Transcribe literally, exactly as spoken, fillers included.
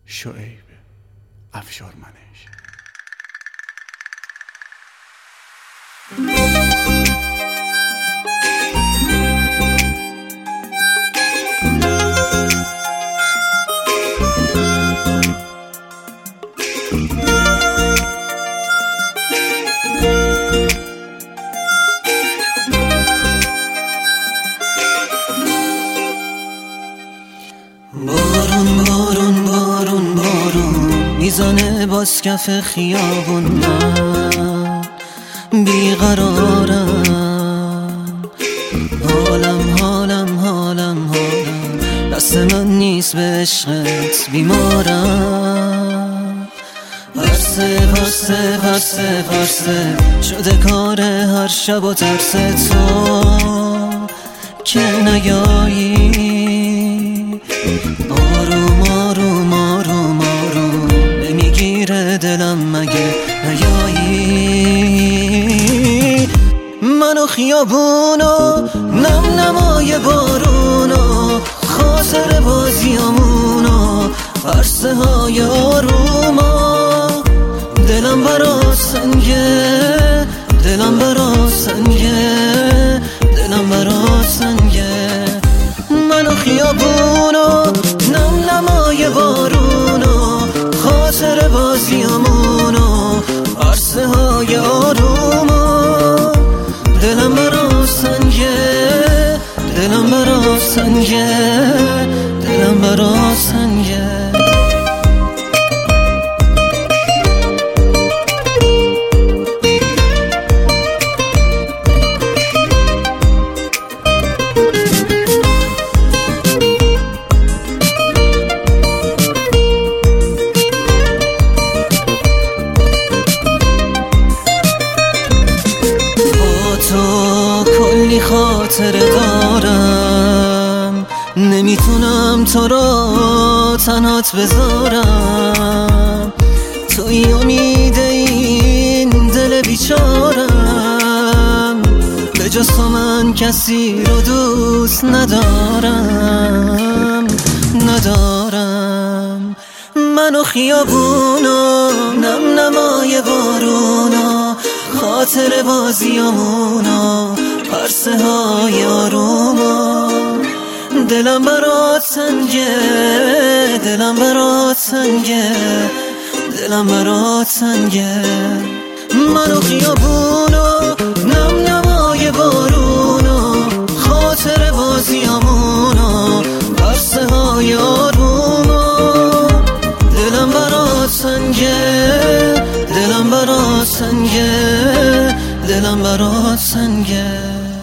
شعیب افشارمنش. بارون بارون بارون بارون میزنه باز کف خیابون، من بیقرارم، حالم حالم حالم حالم دست من نیست به عشقت بیمارم. پرسه پرسه پرسه پرسه شده کار هر شب و ترس تو که نیایی. آروم آروم آروم آروم نمیگیره دلم مگه نیایی. منو خیابونو نم نمای بارونو خاطر بازیامونو عرصه های آروما دلم برا سنگه، دلم برا سنگه، دلم برا سنگه. منو خیابونو نم نمای بارونو خاطر بازیامونو عرصه های آروما دلم برا سنگه، دلم برا سنگه، دلم برا سنگه. کلی خاطر دارم نمیتونم تو را تنهات بذارم، توی امید این دل بیچارم، به جز تو من کسی رو دوست ندارم ندارم. منو خیابونو نم نمای بارونو خاطر بازیامونو عرصه های آروما دلم برات سنگه، دلم برات سنگه، دلم برات سنگه. منو خیابونو نم نمای بارونو خاطر بازیامونو عرصه های آروما دلم برات سنگه، دلم برات سنگه، دلم برات سنگه.